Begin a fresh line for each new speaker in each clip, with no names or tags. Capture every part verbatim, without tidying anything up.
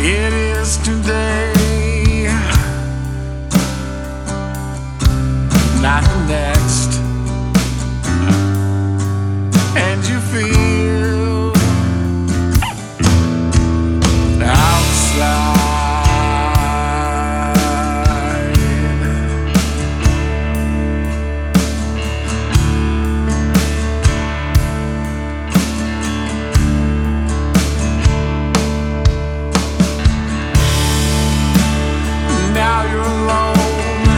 It is today, not the next, and you feel outside. Now you're alone,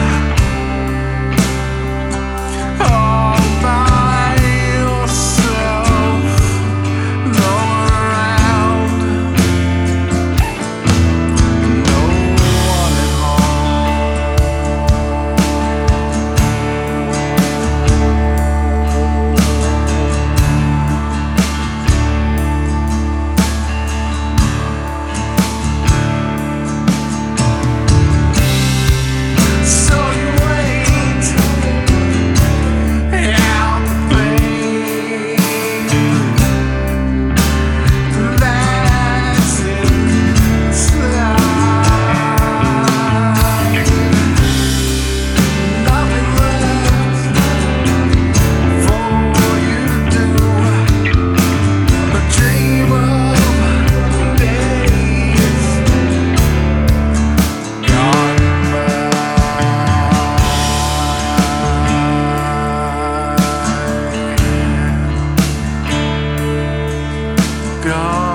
all by yourself, no one around, no one at So you wait out the pain that's inside. Nothing left for you to do but dream of days gone by. Gone